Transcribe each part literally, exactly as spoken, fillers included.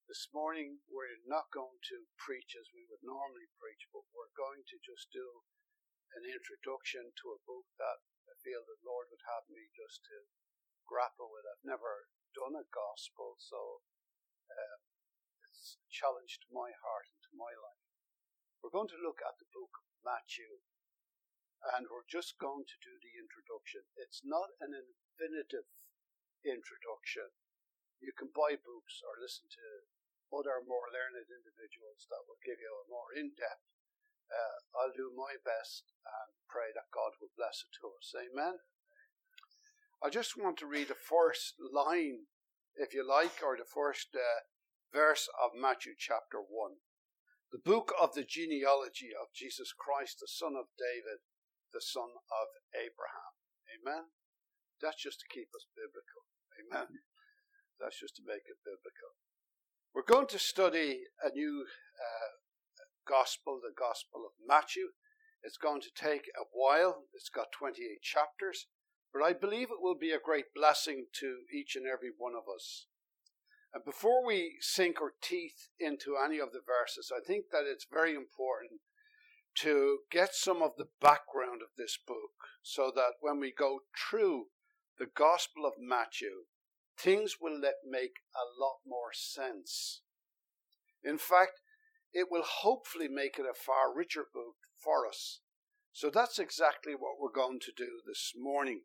This morning we're not going to preach as we would normally preach, but we're going to just do an introduction to a book that I feel the Lord would have me just to grapple with. I've never done a gospel, so um, it's a challenge to my heart and to my life. We're going to look at the book of Matthew, and we're just going to do the introduction. It's not an infinitive introduction. You can buy books or listen to other more learned individuals that will give you a more in-depth. Uh, I'll do my best and pray that God will bless it to us. Amen. I just want to read the first line, if you like, or the first uh, verse of Matthew chapter one. The book of the genealogy of Jesus Christ, the son of David, the son of Abraham. Amen. That's just to keep us biblical. Amen. That's just to make it biblical. We're going to study a new uh, gospel, the Gospel of Matthew. It's going to take a while. It's got twenty-eight chapters, but I believe it will be a great blessing to each and every one of us. And before we sink our teeth into any of the verses, I think that it's very important to get some of the background of this book so that when we go through the Gospel of Matthew, things will let make a lot more sense. In fact, it will hopefully make it a far richer book for us. So that's exactly what we're going to do this morning.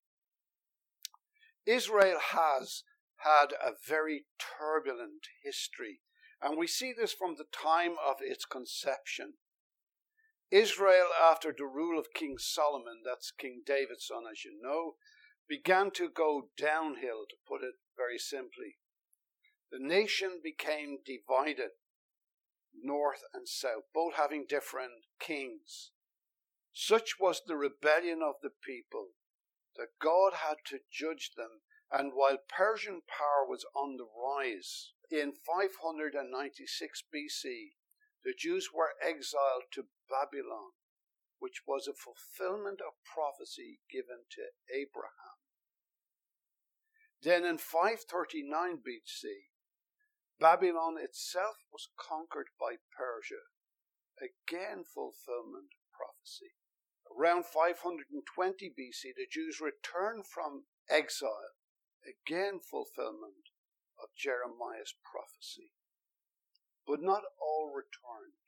Israel has had a very turbulent history, and we see this from the time of its conception. Israel, after the rule of King Solomon, that's King David's son, as you know, began to go downhill, to put it very simply. The nation became divided, north and south, both having different kings. Such was the rebellion of the people that God had to judge them, and while Persian power was on the rise, in five hundred ninety-six B C, the Jews were exiled to Babylon, which was a fulfillment of prophecy given to Abraham. Then in five thirty-nine B C, Babylon itself was conquered by Persia, again fulfillment of prophecy. Around five hundred twenty B C, the Jews returned from exile, again fulfillment of Jeremiah's prophecy. But not all returned.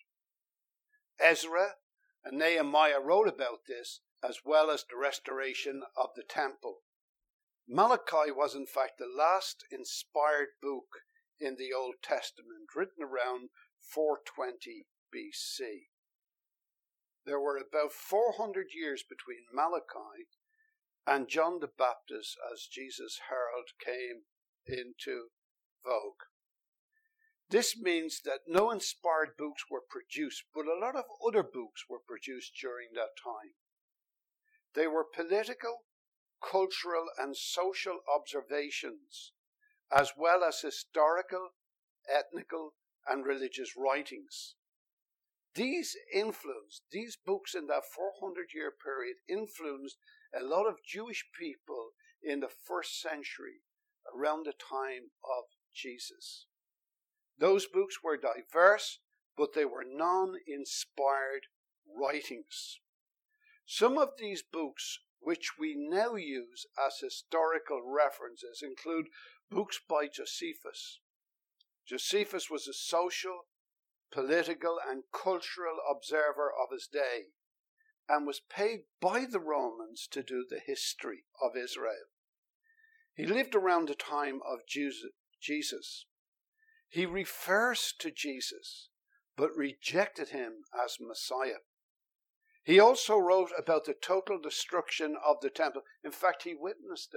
Ezra and Nehemiah wrote about this, as well as the restoration of the temple. Malachi was in fact the last inspired book in the Old Testament, written around four twenty B C. There were about four hundred years between Malachi and John the Baptist as Jesus' herald came into vogue. This means that no inspired books were produced, but a lot of other books were produced during that time. They were political, cultural, and social observations, as well as historical, ethnical, and religious writings. These influenced, these books in that four hundred year period influenced a lot of Jewish people in the first century, around the time of Jesus. Those books were diverse, but they were non-inspired writings. Some of these books, which we now use as historical references, include books by Josephus. Josephus was a social, political, and cultural observer of his day, and was paid by the Romans to do the history of Israel. He lived around the time of Jesus. He refers to Jesus, but rejected him as Messiah. He also wrote about the total destruction of the temple. In fact, he witnessed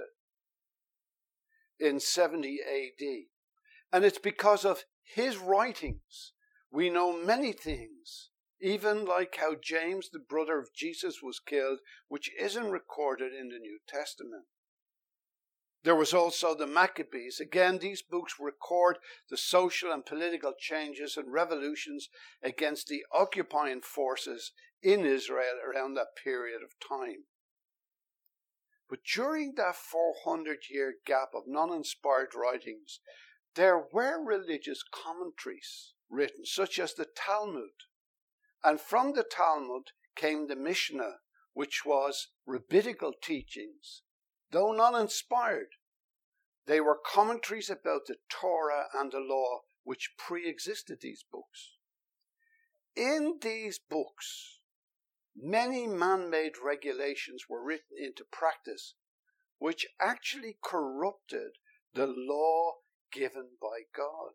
it in seventy A D. And it's because of his writings we know many things, even like how James, the brother of Jesus, was killed, which isn't recorded in the New Testament. There was also the Maccabees. Again, these books record the social and political changes and revolutions against the occupying forces in Israel around that period of time. But during that four hundred year gap of non-inspired writings, there were religious commentaries written, such as the Talmud. And from the Talmud came the Mishnah, which was rabbinical teachings, though not inspired. They were commentaries about the Torah and the law, which pre-existed these books. In these books, many man-made regulations were written into practice, which actually corrupted the law given by God.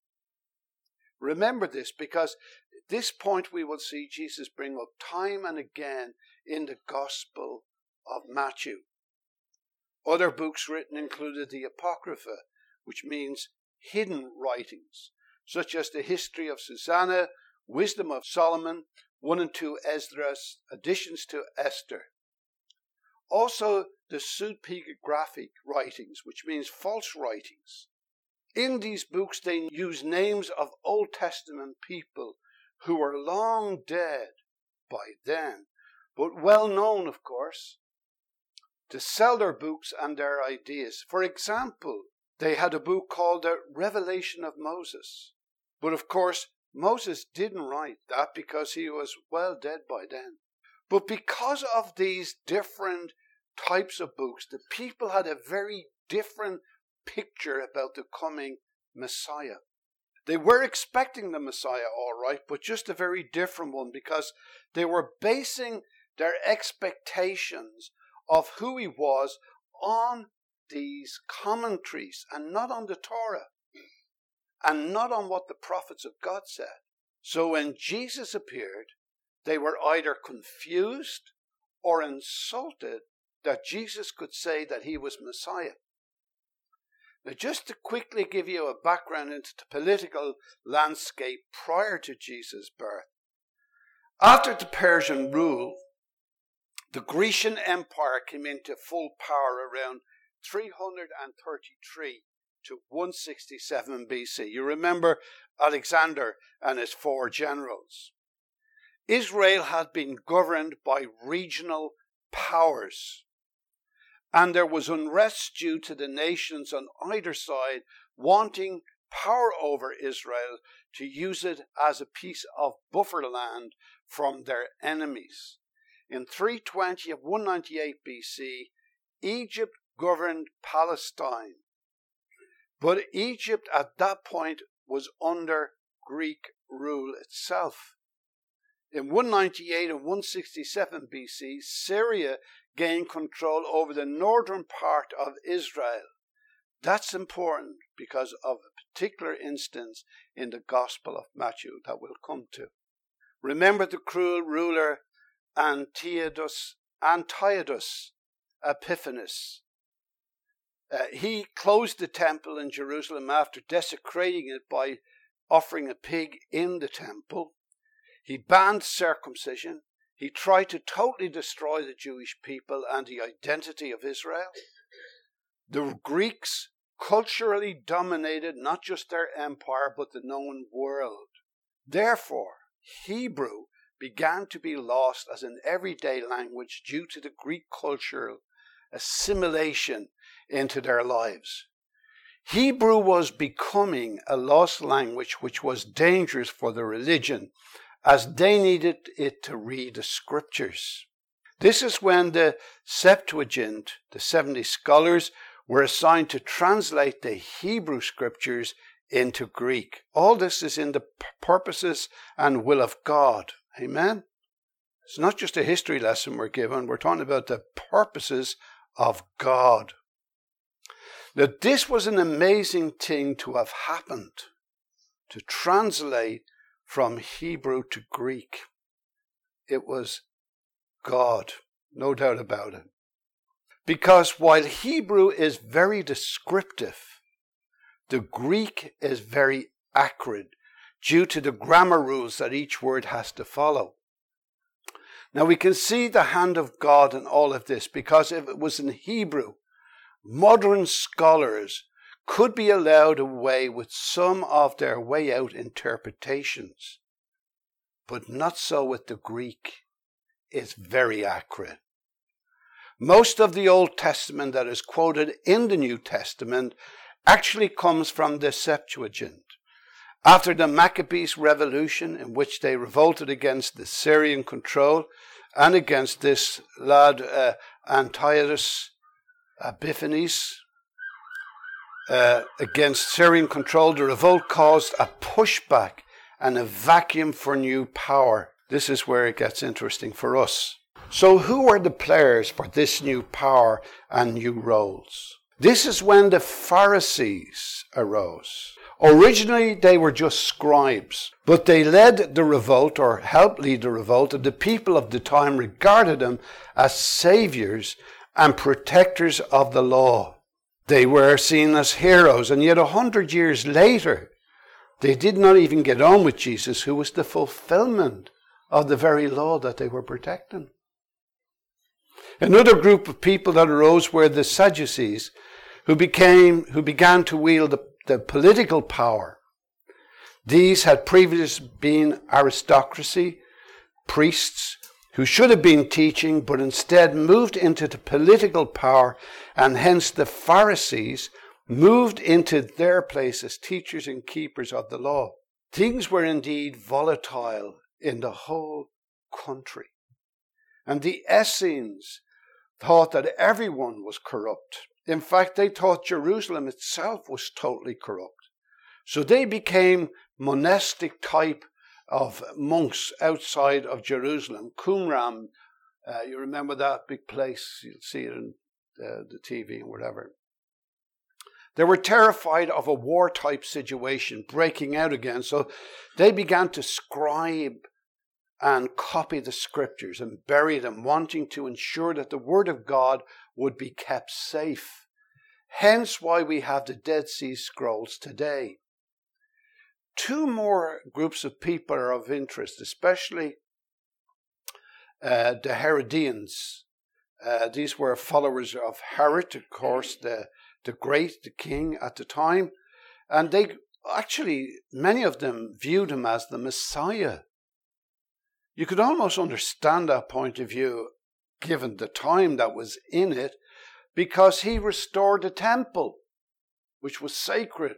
Remember this, because at this point we will see Jesus bring up time and again in the Gospel of Matthew. Other books written included the Apocrypha, which means hidden writings, such as the History of Susanna, Wisdom of Solomon, one and two Esdras, additions to Esther. Also the pseudepigraphic writings, which means false writings. In these books they use names of Old Testament people who were long dead by then, but well known, of course, to sell their books and their ideas. For example, they had a book called The Revelation of Moses. But of course, Moses didn't write that because he was well dead by then. But because of these different types of books, the people had a very different picture about the coming Messiah. They were expecting the Messiah, all right, but just a very different one, because they were basing their expectations of who he was on these commentaries and not on the Torah and not on what the prophets of God said. So when Jesus appeared, they were either confused or insulted that Jesus could say that he was Messiah. Now, just to quickly give you a background into the political landscape prior to Jesus' birth. After the Persian rule, the Grecian Empire came into full power around three hundred thirty-three to one sixty-seven B C. You remember Alexander and his four generals. Israel had been governed by regional powers, and there was unrest due to the nations on either side wanting power over Israel to use it as a piece of buffer land from their enemies. In three twenty of one ninety-eight B C, Egypt governed Palestine. But Egypt at that point was under Greek rule itself. In one ninety-eight and one sixty-seven B C, Syria gained control over the northern part of Israel. That's important because of a particular instance in the Gospel of Matthew that we'll come to. Remember the cruel ruler Antiochus, Antiochus Epiphanes. Uh, he closed the temple in Jerusalem after desecrating it by offering a pig in the temple. He banned circumcision. He tried to totally destroy the Jewish people and the identity of Israel. The Greeks culturally dominated not just their empire, but the known world. Therefore, Hebrew began to be lost as an everyday language due to the Greek cultural assimilation into their lives. Hebrew was becoming a lost language which was dangerous for the religion, as they needed it to read the scriptures. This is when the Septuagint, the seventy scholars, were assigned to translate the Hebrew scriptures into Greek. All this is in the purposes and will of God. Amen? It's not just a history lesson we're given. We're talking about the purposes of God. Now, this was an amazing thing to have happened, to translate from Hebrew to Greek. It was God, no doubt about it. Because while Hebrew is very descriptive, the Greek is very accurate due to the grammar rules that each word has to follow. Now we can see the hand of God in all of this, because if it was in Hebrew, modern scholars could be allowed away with some of their way out interpretations, but not so with the Greek. It's very accurate. Most of the Old Testament that is quoted in the New Testament actually comes from the Septuagint. After the Maccabees revolution, in which they revolted against the Syrian control and against this lad uh, Antiochus Epiphanes, uh, against Syrian control, the revolt caused a pushback and a vacuum for new power. This is where it gets interesting for us. So who were the players for this new power and new roles? This is when the Pharisees arose. Originally, they were just scribes, but they led the revolt, or helped lead the revolt, and the people of the time regarded them as saviors and protectors of the law. They were seen as heroes, and yet a hundred years later, they did not even get on with Jesus, who was the fulfillment of the very law that they were protecting. Another group of people that arose were the Sadducees, who became, who began to wield the, the political power. These had previously been aristocracy, priests, who should have been teaching, but instead moved into the political power, and hence the Pharisees moved into their place as teachers and keepers of the law. Things were indeed volatile in the whole country. And the Essenes thought that everyone was corrupt. In fact, they thought Jerusalem itself was totally corrupt. So they became monastic type of monks outside of Jerusalem. Qumran, uh, you remember that big place? You'll see it in uh, the T V and whatever. They were terrified of a war-type situation breaking out again, so they began to scribe and copy the scriptures and bury them, wanting to ensure that the word of God would be kept safe. Hence why we have the Dead Sea Scrolls today. Two more groups of people are of interest, especially uh, the Herodians. Uh, these were followers of Herod, of course, the, the great, the king at the time. And they actually, many of them viewed him as the Messiah. You could almost understand that point of view, given the time that was in it, because he restored the temple, which was sacred.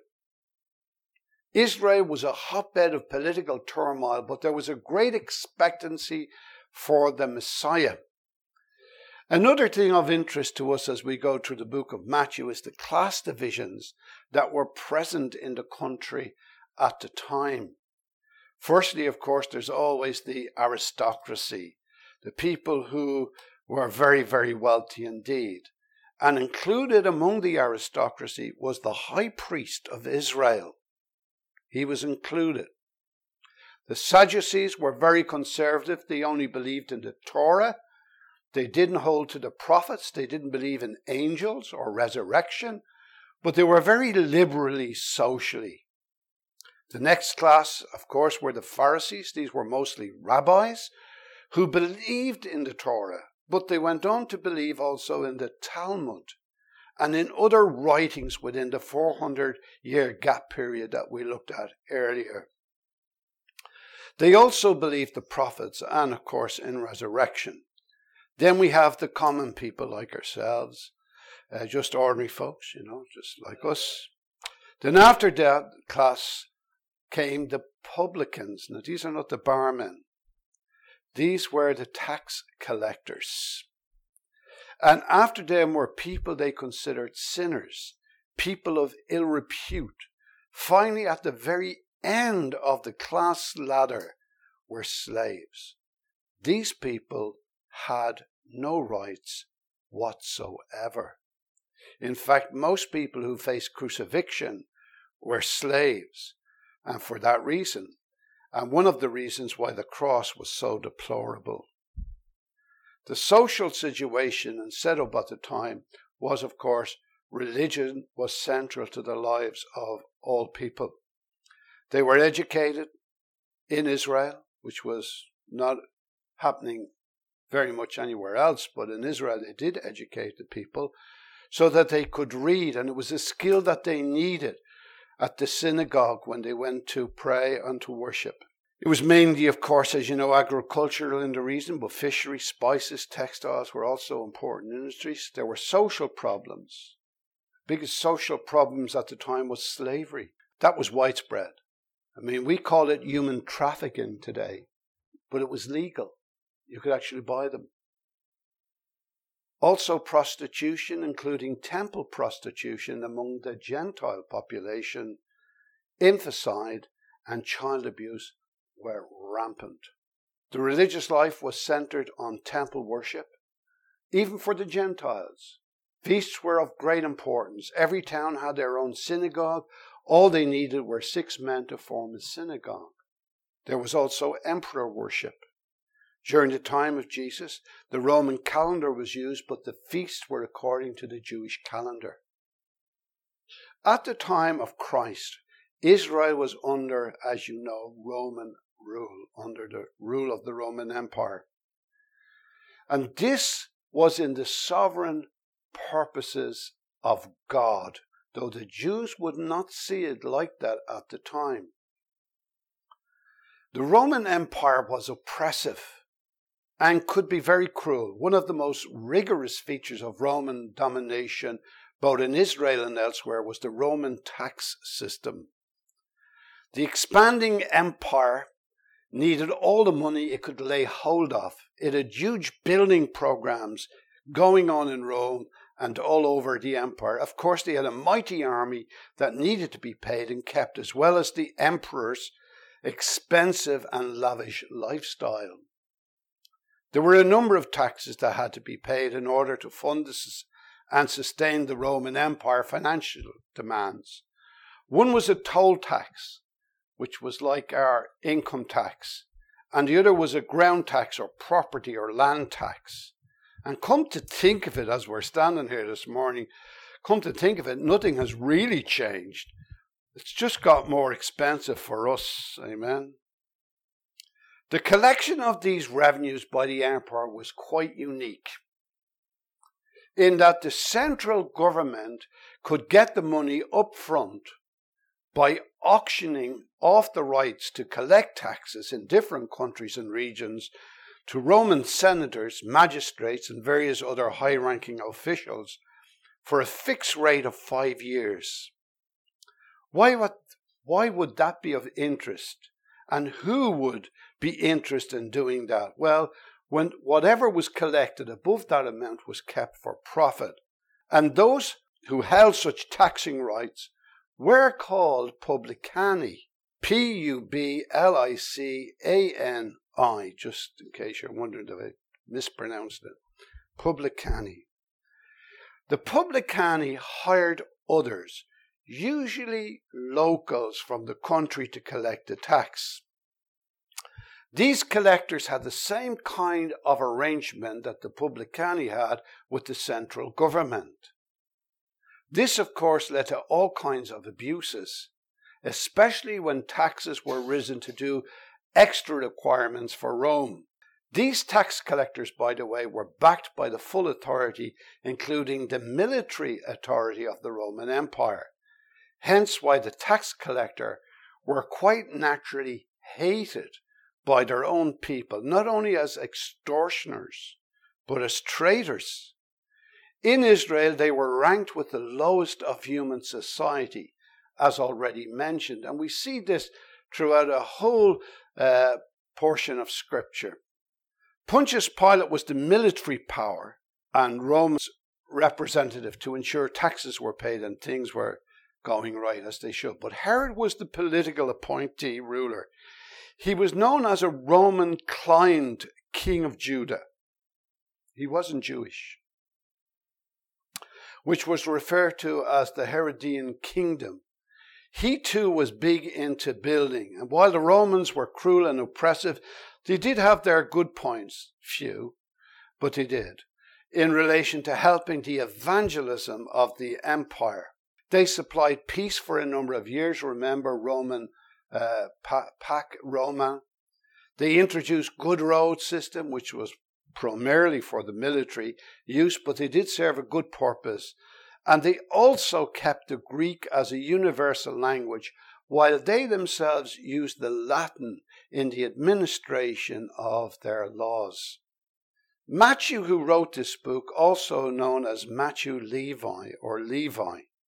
Israel was a hotbed of political turmoil, but there was a great expectancy for the Messiah. Another thing of interest to us as we go through the book of Matthew is the class divisions that were present in the country at the time. Firstly, of course, there's always the aristocracy, the people who were very, very wealthy indeed. And included among the aristocracy was the high priest of Israel. He was included. The Sadducees were very conservative. They only believed in the Torah. They didn't hold to the prophets. They didn't believe in angels or resurrection. But they were very liberally socially. The next class, of course, were the Pharisees. These were mostly rabbis who believed in the Torah, but they went on to believe also in the Talmud and in other writings within the four hundred year gap period that we looked at earlier. They also believed the prophets and, of course, in resurrection. Then we have the common people like ourselves, uh, just ordinary folks, you know, just like us. Then after that class came the publicans. Now, these are not the barmen. These were the tax collectors. And after them were people they considered sinners, people of ill repute. Finally, at the very end of the class ladder were slaves. These people had no rights whatsoever. In fact, most people who faced crucifixion were slaves, and for that reason, and one of the reasons why the cross was so deplorable. The social situation and setup at the time was, of course, religion was central to the lives of all people. They were educated in Israel, which was not happening very much anywhere else, but in Israel they did educate the people so that they could read, and it was a skill that they needed at the synagogue when they went to pray and to worship. It was mainly, of course, as you know, agricultural in the region, but fisheries, spices, textiles were also important industries. There were social problems. biggest social problems at the time was slavery. That was widespread. I mean, we call it human trafficking today, but it was legal. You could actually buy them. Also prostitution, including temple prostitution among the Gentile population, infanticide and child abuse were rampant. The religious life was centered on temple worship, even for the Gentiles. Feasts were of great importance. Every town had their own synagogue. All they needed were six men to form a synagogue. There was also emperor worship. During the time of Jesus, the Roman calendar was used, but the feasts were according to the Jewish calendar. At the time of Christ, Israel was under, as you know, Roman rule, under the rule of the Roman Empire. And this was in the sovereign purposes of God, though the Jews would not see it like that at the time. The Roman Empire was oppressive and could be very cruel. One of the most rigorous features of Roman domination, both in Israel and elsewhere, was the Roman tax system. The expanding empire needed all the money it could lay hold of. It had huge building programs going on in Rome and all over the empire. Of course, they had a mighty army that needed to be paid and kept, as well as the emperor's expensive and lavish lifestyle. There were a number of taxes that had to be paid in order to fund this and sustain the Roman Empire financial demands. One was a toll tax, which was like our income tax, and the other was a ground tax or property or land tax. And come to think of it, as we're standing here this morning, come to think of it, nothing has really changed. It's just got more expensive for us, amen. The collection of these revenues by the emperor was quite unique, in that the central government could get the money up front by auctioning off the rights to collect taxes in different countries and regions to Roman senators, magistrates, and various other high-ranking officials for a fixed rate of five years. Why would, why would that be of interest? And who would be interested in doing that? Well, when whatever was collected above that amount was kept for profit. And those who held such taxing rights were called publicani. P U B L I C A N I, just in case you're wondering if I mispronounced it. Publicani. The publicani hired others, usually locals from the country, to collect the tax. These collectors had the same kind of arrangement that the publicani had with the central government. This, of course, led to all kinds of abuses, especially when taxes were risen to do extra requirements for Rome. These tax collectors, by the way, were backed by the full authority, including the military authority of the Roman Empire. Hence why the tax collector were quite naturally hated by their own people, not only as extortioners, but as traitors. In Israel, they were ranked with the lowest of human society, as already mentioned. And we see this throughout a whole uh, portion of Scripture. Pontius Pilate was the military power and Rome's representative to ensure taxes were paid and things were going right as they should. But Herod was the political appointee ruler. He was known as a Roman client king of Judah. He wasn't Jewish, which was referred to as the Herodian kingdom. He too was big into building, and while the Romans were cruel and oppressive, they did have their good points, few, but they did, in relation to helping the evangelism of the empire. They supplied peace for a number of years. Remember Roman uh, Pax Romana. They introduced good road system, which was primarily for the military use, but they did serve a good purpose. And they also kept the Greek as a universal language, while they themselves used the Latin in the administration of their laws. Matthew, who wrote this book, also known as Matthew Levi or Levi,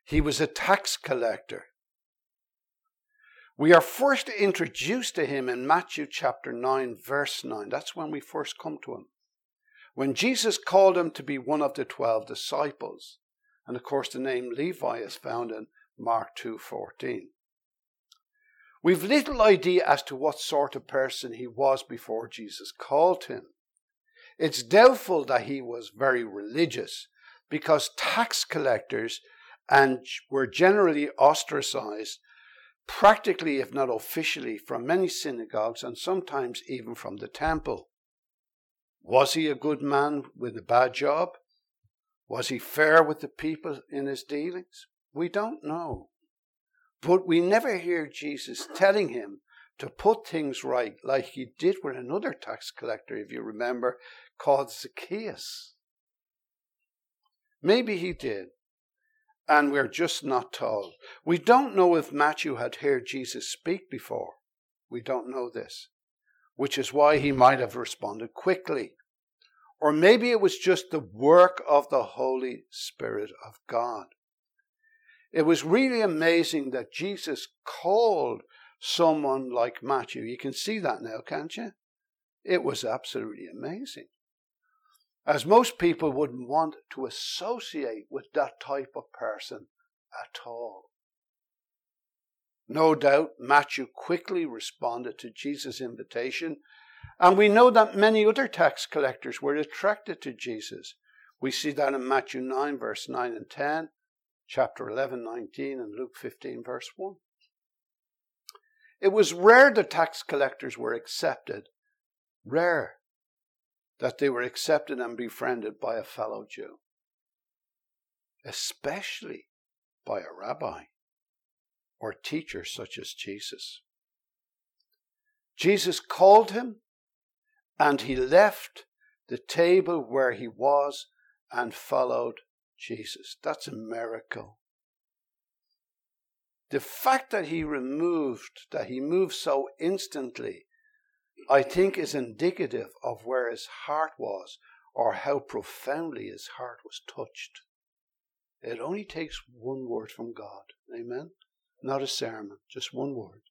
He was a tax collector. We are first introduced to him in Matthew chapter nine, verse nine. That's when we first come to him. When Jesus called him to be one of the twelve disciples. And of course the name Levi is found in Mark two fourteen. We've little idea as to what sort of person he was before Jesus called him. It's doubtful that he was very religious, because tax collectors and were generally ostracized, practically if not officially, from many synagogues and sometimes even from the temple. Was he a good man with a bad job? Was he fair with the people in his dealings? We don't know. But we never hear Jesus telling him to put things right like he did with another tax collector, if you remember, called Zacchaeus. Maybe he did, and we're just not told. We don't know if Matthew had heard Jesus speak before. We don't know this, which is why he might have responded quickly. Or maybe it was just the work of the Holy Spirit of God. It was really amazing that Jesus called someone like Matthew. You can see that now, can't you? It was absolutely amazing. As most people wouldn't want to associate with that type of person at all. No doubt Matthew quickly responded to Jesus' invitation, and we know that many other tax collectors were attracted to Jesus. We see that in Matthew nine, verse nine and ten, chapter eleven, nineteen, and Luke fifteen, verse one. It was rare that tax collectors were accepted, rare that they were accepted and befriended by a fellow Jew, especially by a rabbi or teacher such as Jesus. Jesus called him, and he left the table where he was and followed Jesus. That's a miracle. The fact that he removed, that he moved so instantly, I think is indicative of where his heart was, or how profoundly his heart was touched. It only takes one word from God. Amen? Not a sermon, just one word.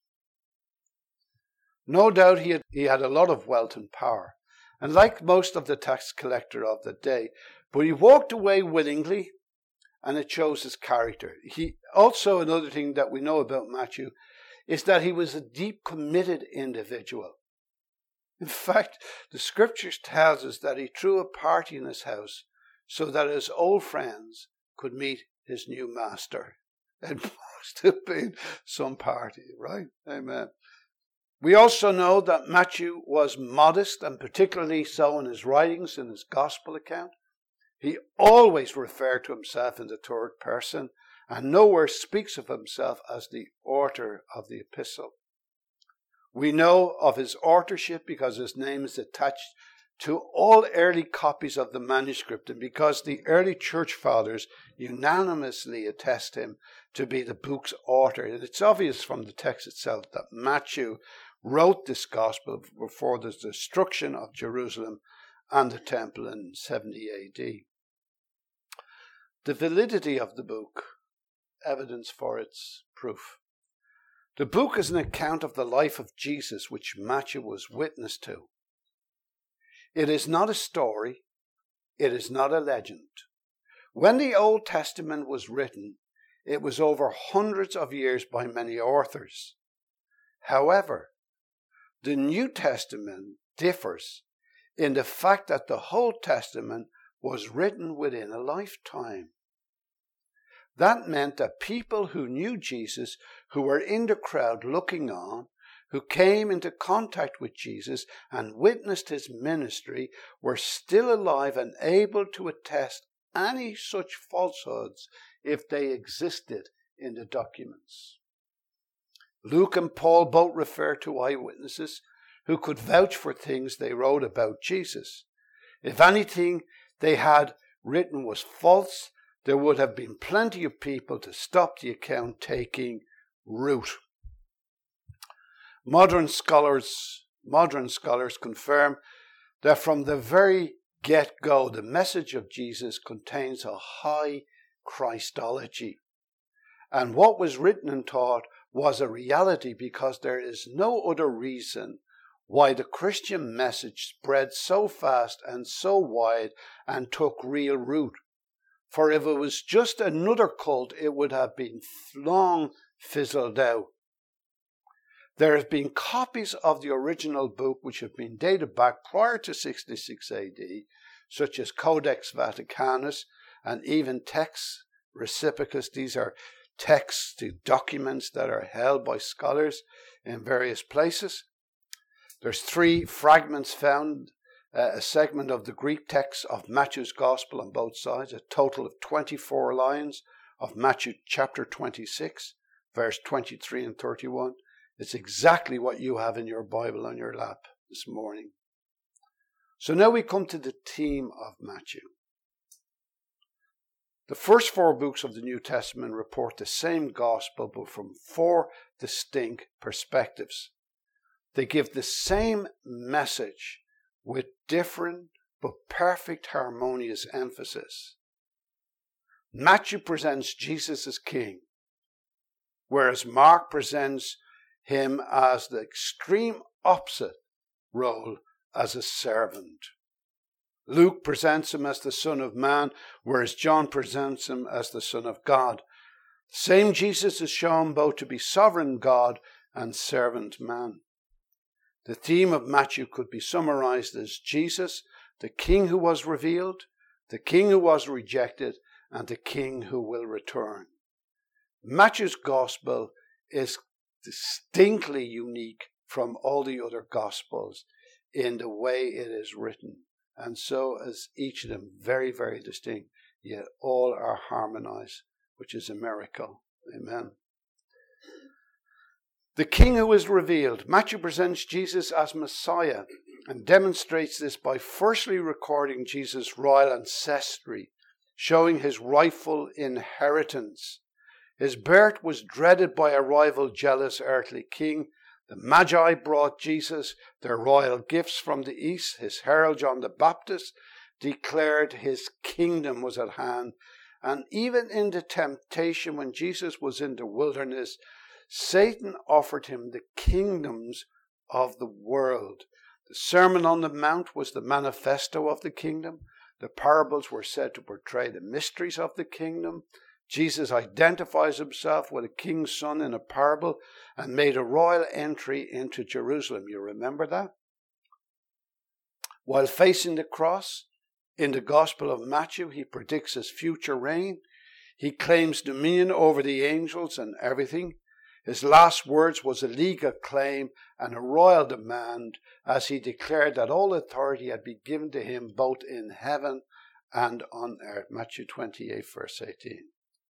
No doubt he had, he had a lot of wealth and power, and like most of the tax collector of the day, but he walked away willingly, and it shows his character. He also, another thing that we know about Matthew is that he was a deep committed individual. In fact, the scriptures tells us that he threw a party in his house so that his old friends could meet his new master. It must have been some party, right? Amen. We also know that Matthew was modest, and particularly so in his writings, in his gospel account. He always referred to himself in the third person, and nowhere speaks of himself as the author of the epistle. We know of his authorship because his name is attached to all early copies of the manuscript, and because the early church fathers unanimously attest him to be the book's author. And it's obvious from the text itself that Matthew wrote this gospel before the destruction of Jerusalem and the temple in seventy A D. The validity of the book, evidence for its proof. The book is an account of the life of Jesus which Matthew was witness to. It is not a story. It is not a legend. When the Old Testament was written, it was over hundreds of years by many authors. However, the New Testament differs in the fact that the whole Testament was written within a lifetime. That meant that people who knew Jesus, who were in the crowd looking on, who came into contact with Jesus and witnessed his ministry, were still alive and able to attest any such falsehoods if they existed in the documents. Luke and Paul both refer to eyewitnesses who could vouch for things they wrote about Jesus. If anything they had written was false, there would have been plenty of people to stop the account taking root. Modern scholars, modern scholars confirm that from the very get-go, the message of Jesus contains a high Christology. And what was written and taught was a reality, because there is no other reason why the Christian message spread so fast and so wide and took real root. For if it was just another cult, it would have been long fizzled out. There have been copies of the original book which have been dated back prior to sixty-six A D, such as Codex Vaticanus and even Textus Reciprocus. These are texts to documents that are held by scholars in various places. There's three fragments found, uh, a segment of the Greek text of Matthew's Gospel on both sides, a total of twenty-four lines of Matthew chapter twenty-six, verse twenty-three and thirty-one. It's exactly what you have in your Bible on your lap this morning. So now we come to the theme of Matthew. The first four books of the New Testament report the same gospel, but from four distinct perspectives. They give the same message with different but perfect harmonious emphasis. Matthew presents Jesus as king, whereas Mark presents him as the extreme opposite role as a servant. Luke presents him as the Son of Man, whereas John presents him as the Son of God. The same Jesus is shown both to be sovereign God and servant man. The theme of Matthew could be summarized as Jesus, the King who was revealed, the King who was rejected, and the King who will return. Matthew's Gospel is distinctly unique from all the other Gospels in the way it is written. And so is each of them very, very distinct, yet all are harmonized, which is a miracle. Amen. The King who is revealed. Matthew presents Jesus as Messiah and demonstrates this by firstly recording Jesus' royal ancestry, showing his rightful inheritance. His birth was dreaded by a rival jealous earthly king. The Magi brought Jesus their royal gifts from the east. His herald John the Baptist declared his kingdom was at hand. And even in the temptation when Jesus was in the wilderness, Satan offered him the kingdoms of the world. The Sermon on the Mount was the manifesto of the kingdom. The parables were said to portray the mysteries of the kingdom. Jesus identifies himself with a king's son in a parable and made a royal entry into Jerusalem. You remember that? While facing the cross, in the Gospel of Matthew, he predicts his future reign. He claims dominion over the angels and everything. His last words was a legal claim and a royal demand, as he declared that all authority had been given to him both in heaven and on earth. Matthew twenty-eight, verse eighteen.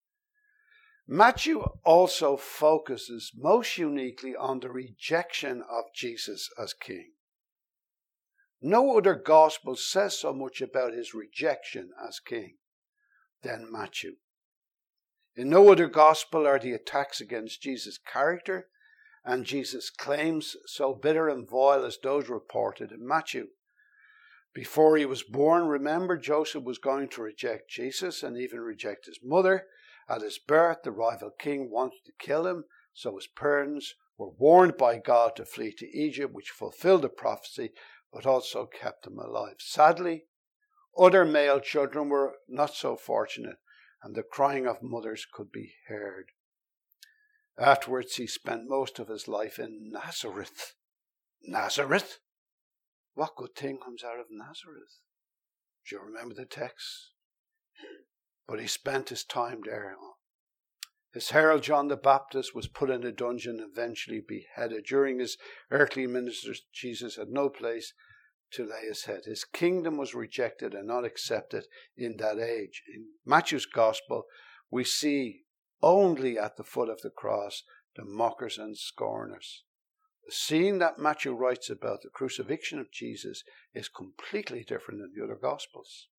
Matthew also focuses most uniquely on the rejection of Jesus as king. No other gospel says so much about his rejection as king than Matthew. In no other gospel are the attacks against Jesus' character and Jesus' claims so bitter and vile as those reported in Matthew. Before he was born, remember, Joseph was going to reject Jesus and even reject his mother. At his birth, the rival king wanted to kill him, so his parents were warned by God to flee to Egypt, which fulfilled the prophecy, but also kept him alive. Sadly, other male children were not so fortunate, and the crying of mothers could be heard. Afterwards, he spent most of his life in Nazareth. Nazareth? What good thing comes out of Nazareth? Do you remember the text? But he spent his time there. His herald John the Baptist was put in a dungeon and eventually beheaded. During his earthly ministry, Jesus had no place to lay his head. His kingdom was rejected and not accepted in that age. In Matthew's Gospel, we see only at the foot of the cross the mockers and scorners. The scene that Matthew writes about, the crucifixion of Jesus, is completely different than the other Gospels.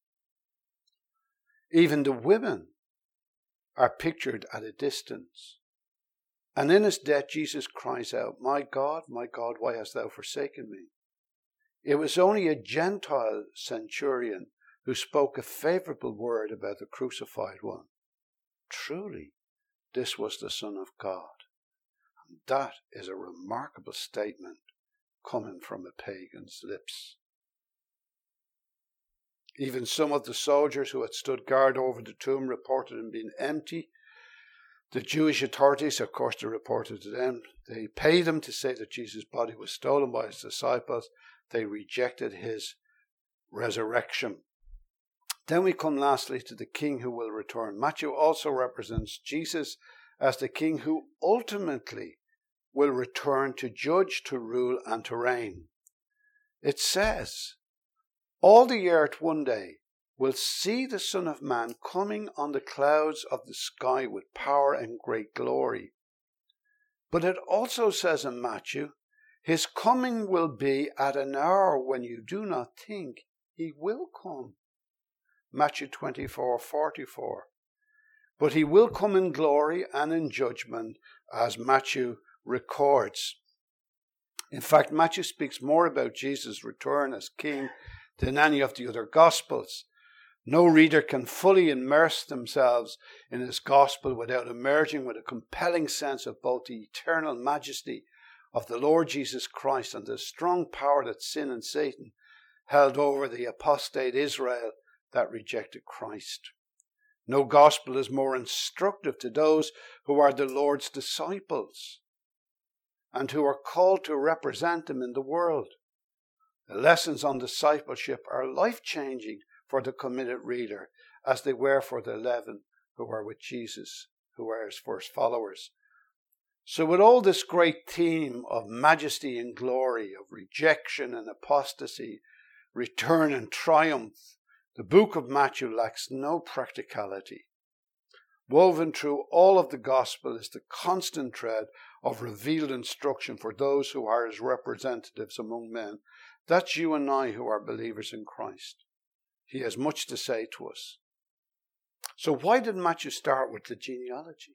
Even the women are pictured at a distance. And in his death, Jesus cries out, "My God, my God, why hast thou forsaken me?" It was only a Gentile centurion who spoke a favorable word about the crucified one. Truly, this was the Son of God. And that is a remarkable statement coming from a pagan's lips. Even some of the soldiers who had stood guard over the tomb reported it being empty. The Jewish authorities, of course, they reported to them. They paid them to say that Jesus' body was stolen by his disciples. They rejected his resurrection. Then we come lastly to the king who will return. Matthew also represents Jesus as the king who ultimately will return to judge, to rule, and to reign. It says, all the earth one day will see the Son of Man coming on the clouds of the sky with power and great glory. But it also says in Matthew, his coming will be at an hour when you do not think he will come. Matthew twenty-four forty-four. But he will come in glory and in judgment, as Matthew records. In fact, Matthew speaks more about Jesus' return as king than any of the other Gospels. No reader can fully immerse themselves in his Gospel without emerging with a compelling sense of both the eternal majesty of the Lord Jesus Christ and the strong power that sin and Satan held over the apostate Israel that rejected Christ. No Gospel is more instructive to those who are the Lord's disciples and who are called to represent him in the world. The lessons on discipleship are life-changing for the committed reader, as they were for the eleven who were with Jesus, who were his first followers. So with all this great theme of majesty and glory, of rejection and apostasy, return and triumph, the book of Matthew lacks no practicality. Woven through all of the gospel is the constant thread of revealed instruction for those who are his representatives among men. That's you and I who are believers in Christ. He has much to say to us. So why did Matthew start with the genealogy?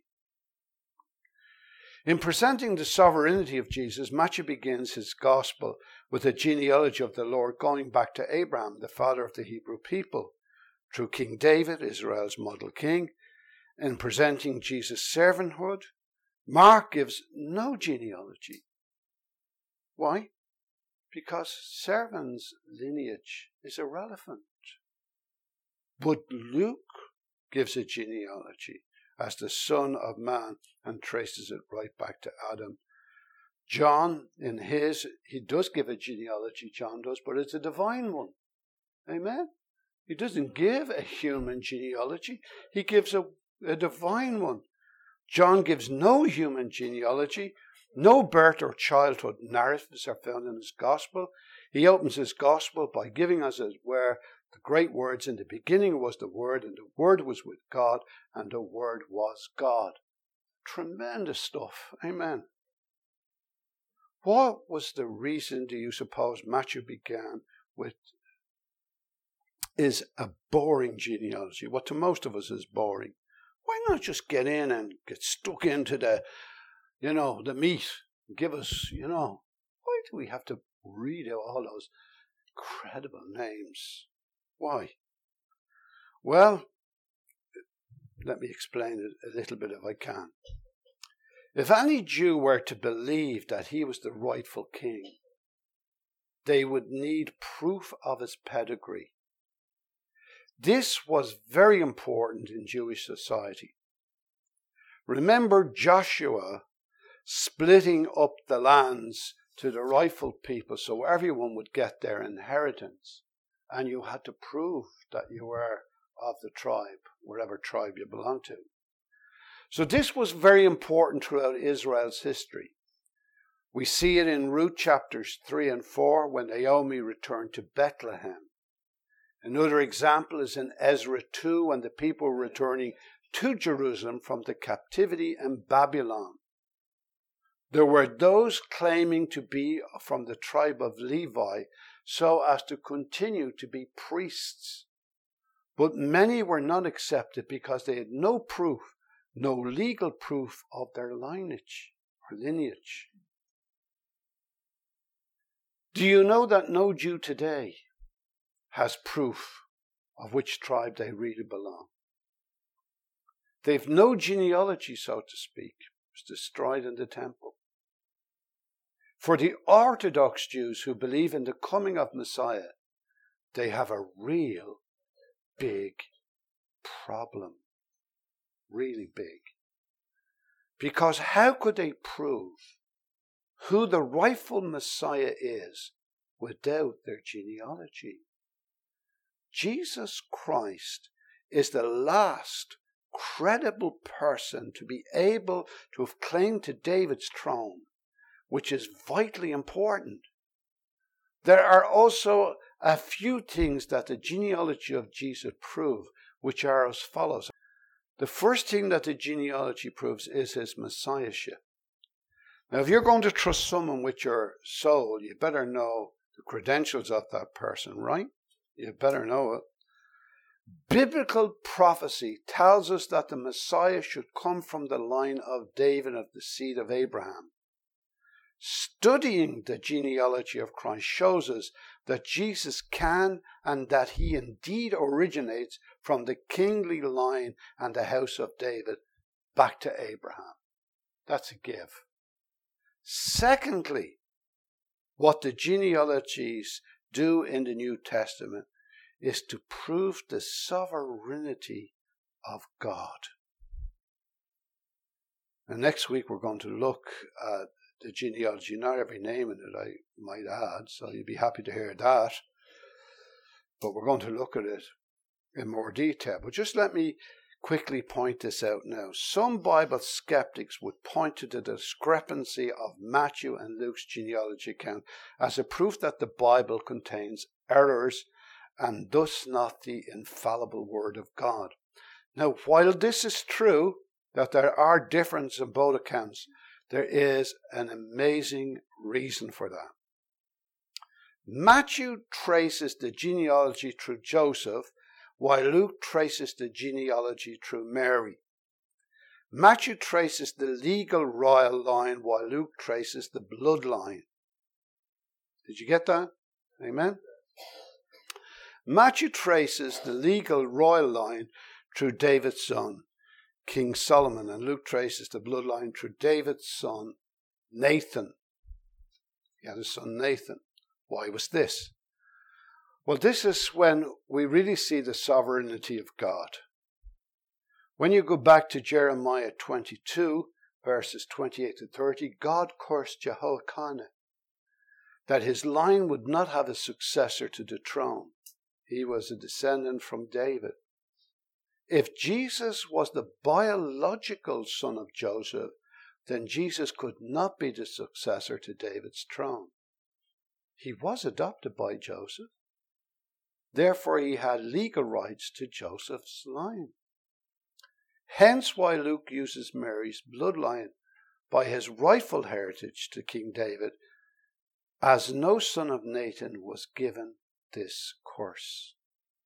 In presenting the sovereignty of Jesus, Matthew begins his gospel with a genealogy of the Lord going back to Abraham, the father of the Hebrew people, through King David, Israel's model king. In presenting Jesus' servanthood, Mark gives no genealogy. Why? Because servant's lineage is irrelevant. But Luke gives a genealogy as the Son of Man and traces it right back to Adam. John, in his, he does give a genealogy, John does, but it's a divine one. Amen? He doesn't give a human genealogy. He gives a, a divine one. John gives no human genealogy. No birth or childhood narratives are found in his gospel. He opens his gospel by giving us, as it were, the great words, in the beginning was the Word, and the Word was with God, and the Word was God. Tremendous stuff. Amen. What was the reason, do you suppose, Matthew began with is a boring genealogy? What to most of us is boring. Why not just get in and get stuck into the, you know, the meat? Give us, you know, why do we have to read out all those incredible names? Why? Well, let me explain it a little bit if I can. If any Jew were to believe that he was the rightful king, they would need proof of his pedigree. This was very important in Jewish society. Remember Joshua splitting up the lands to the rightful people so everyone would get their inheritance. And you had to prove that you were of the tribe, whatever tribe you belonged to. So this was very important throughout Israel's history. We see it in Ruth chapters three and four when Naomi returned to Bethlehem. Another example is in Ezra two when the people were returning to Jerusalem from the captivity in Babylon. There were those claiming to be from the tribe of Levi so as to continue to be priests. But many were not accepted because they had no proof, no legal proof of their lineage or lineage. Do you know that no Jew today has proof of which tribe they really belong? They've no genealogy, so to speak. It was destroyed in the temple. For the Orthodox Jews who believe in the coming of Messiah, they have a real big problem. Really big. Because how could they prove who the rightful Messiah is without their genealogy? Jesus Christ is the last credible person to be able to have claimed to David's throne, which is vitally important. There are also a few things that the genealogy of Jesus prove, which are as follows. The first thing that the genealogy proves is his messiahship. Now, if you're going to trust someone with your soul, you better know the credentials of that person, right? You better know it. Biblical prophecy tells us that the Messiah should come from the line of David, of the seed of Abraham. Studying the genealogy of Christ shows us that Jesus can and that he indeed originates from the kingly line and the house of David back to Abraham. That's a give. Secondly, what the genealogies do in the New Testament is to prove the sovereignty of God. And next week we're going to look at the genealogy, not every name in it I might add, so you'd be happy to hear that. But we're going to look at it in more detail. But just let me quickly point this out now. Some Bible skeptics would point to the discrepancy of Matthew and Luke's genealogy account as a proof that the Bible contains errors and thus not the infallible word of God. Now, while this is true, that there are differences in both accounts, there is an amazing reason for that. Matthew traces the genealogy through Joseph, while Luke traces the genealogy through Mary. Matthew traces the legal royal line, while Luke traces the bloodline. Did you get that? Amen? Matthew traces the legal royal line through David's son, King Solomon, and Luke traces the bloodline through David's son, Nathan. He had a son, Nathan. Why was this? Well, this is when we really see the sovereignty of God. When you go back to Jeremiah twenty-two, verses twenty-eight to thirty, God cursed Jehoiakim that his line would not have a successor to the throne. He was a descendant from David. If Jesus was the biological son of Joseph, then Jesus could not be the successor to David's throne. He was adopted by Joseph. Therefore, he had legal rights to Joseph's line. Hence why Luke uses Mary's bloodline by his rightful heritage to King David, as no son of Nathan was given this curse.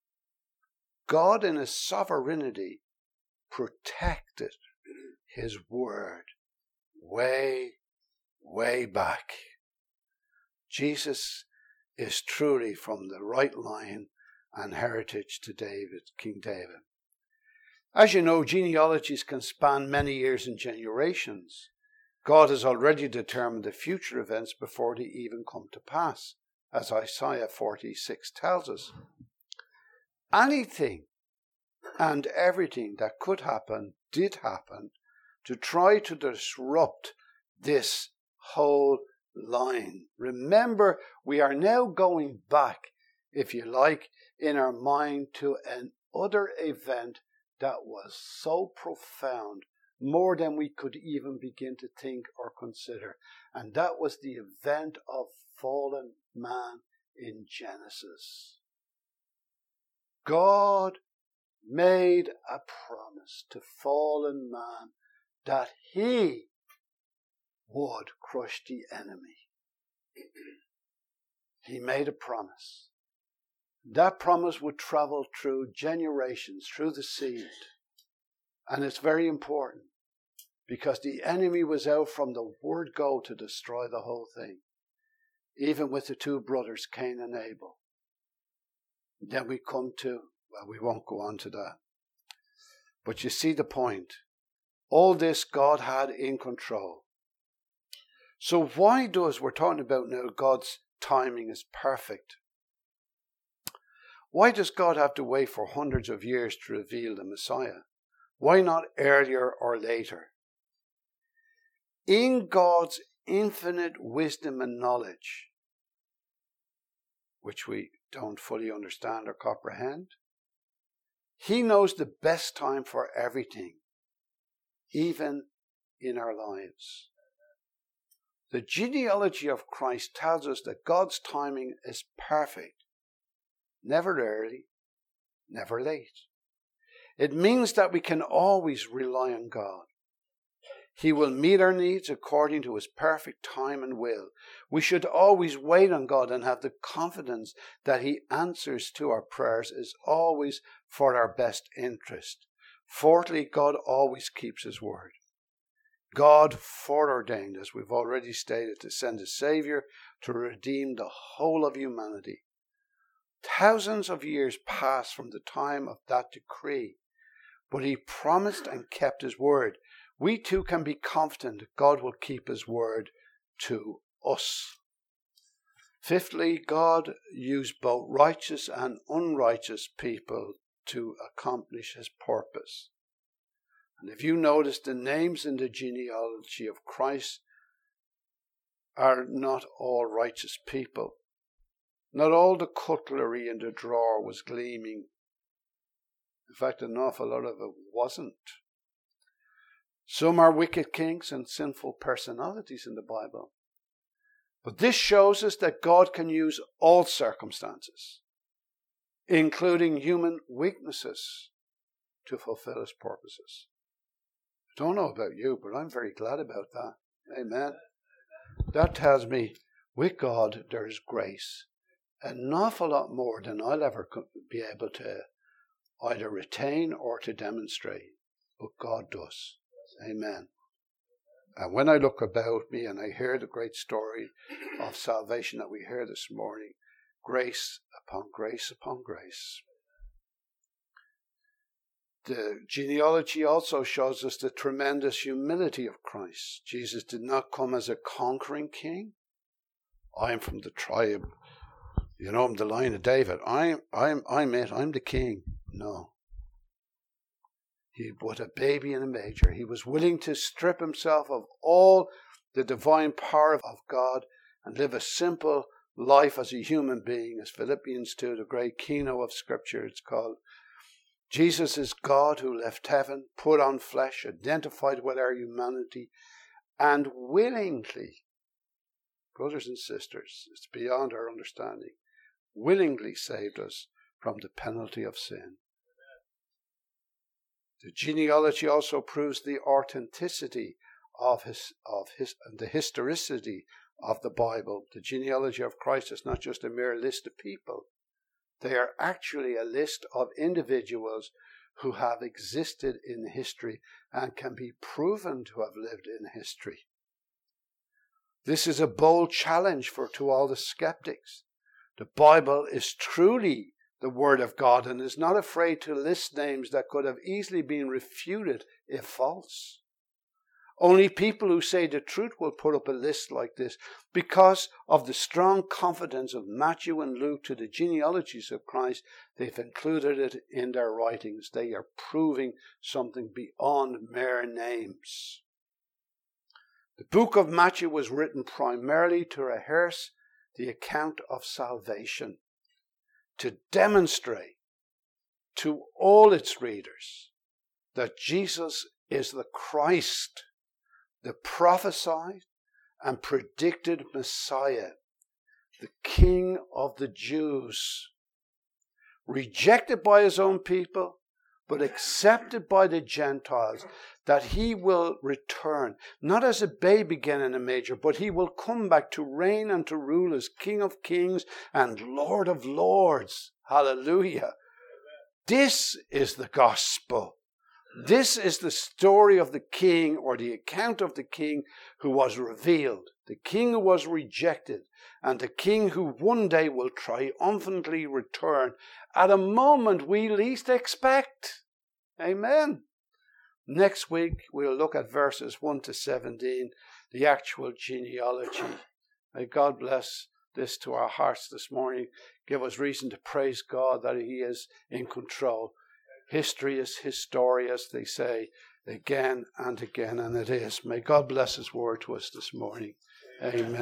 God in his sovereignty protected his word way, way back. Jesus is truly from the right line and heritage to David, King David. As you know, genealogies can span many years and generations. God has already determined the future events before they even come to pass, as Isaiah forty-six tells us. Anything and everything that could happen did happen to try to disrupt this whole line. Remember, we are now going back, if you like, in our mind to another event that was so profound, more than we could even begin to think or consider. And that was the event of fallen man in Genesis. God made a promise to fallen man that he would crush the enemy. He made a promise. That promise would travel through generations, through the seed. And it's very important because the enemy was out from the word go to destroy the whole thing. Even with the two brothers, Cain and Abel. Then we come to, well, we won't go on to that. But you see the point. All this God had in control. So why does, we're talking about now, God's timing is perfect. Why does God have to wait for hundreds of years to reveal the Messiah? Why not earlier or later? In God's infinite wisdom and knowledge, which we don't fully understand or comprehend, He knows the best time for everything, even in our lives. The genealogy of Christ tells us that God's timing is perfect, never early, never late. It means that we can always rely on God. He will meet our needs according to His perfect time and will. We should always wait on God and have the confidence that He answers to our prayers is always for our best interest. Fourthly, God always keeps His word. God foreordained, as we've already stated, to send a Savior to redeem the whole of humanity. Thousands of years passed from the time of that decree, but He promised and kept His word. We too can be confident that God will keep His word to us. Fifthly, God used both righteous and unrighteous people to accomplish His purpose. And if you notice, the names in the genealogy of Christ are not all righteous people. Not all the cutlery in the drawer was gleaming. In fact, an awful lot of it wasn't. Some are wicked kings and sinful personalities in the Bible. But this shows us that God can use all circumstances, including human weaknesses, to fulfill His purposes. I don't know about you, but I'm very glad about that. Amen. That tells me with God there is grace. An awful lot more than I'll ever be able to either retain or to demonstrate. But God does. Amen. And when I look about me and I hear the great story of salvation that we hear this morning, grace upon grace upon grace. The genealogy also shows us the tremendous humility of Christ. Jesus did not come as a conquering king. I'm from the tribe, you know, I'm the line of David. I'm, I'm, I'm it. I'm the king. No. He was a baby in a manger. He was willing to strip Himself of all the divine power of God and live a simple life as a human being, as Philippians two, the great keynote of Scripture, it's called. Jesus is God who left heaven, put on flesh, identified with our humanity, and willingly, brothers and sisters, it's beyond our understanding, willingly saved us from the penalty of sin. The genealogy also proves the authenticity of his, of his, the historicity of the Bible. The genealogy of Christ is not just a mere list of people. They are actually a list of individuals who have existed in history and can be proven to have lived in history. This is a bold challenge for to all the skeptics. The Bible is truly the Word of God and is not afraid to list names that could have easily been refuted if false. Only people who say the truth will put up a list like this because of the strong confidence of Matthew and Luke to the genealogies of Christ. They've included it in their writings. They are proving something beyond mere names. The book of Matthew was written primarily to rehearse the account of salvation, to demonstrate to all its readers that Jesus is the Christ, the prophesied and predicted Messiah, the King of the Jews, rejected by His own people, but accepted by the Gentiles, that He will return, not as a babe again in a manger, but He will come back to reign and to rule as King of Kings and Lord of Lords. Hallelujah. This is the gospel. This is the story of the King, or the account of the King who was revealed, the King who was rejected, and the King who one day will triumphantly return at a moment we least expect. Amen. Next week, we'll look at verses one to seventeen, the actual genealogy. May God bless this to our hearts this morning. Give us reason to praise God that he is in control. History is history, as they say, again and again, and it is. May God bless his word to us this morning. Amen.